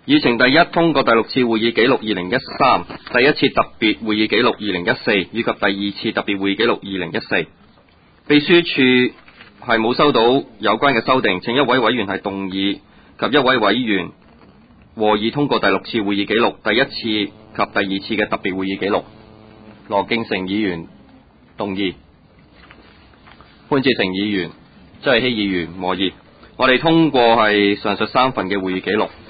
議程第一，通過第6次會議紀錄2013，第1次特別會議紀錄2014，以及第2次特別會議紀錄2014。秘書處係冇收到有關嘅修訂，請一位委員係動議及一位委員和議通過第6次會議紀錄、第1次及第2次嘅特別會議紀錄。羅敬成議員動議，潘志成議員、周偉希議員和議。我哋通過係上述3份嘅會議紀錄。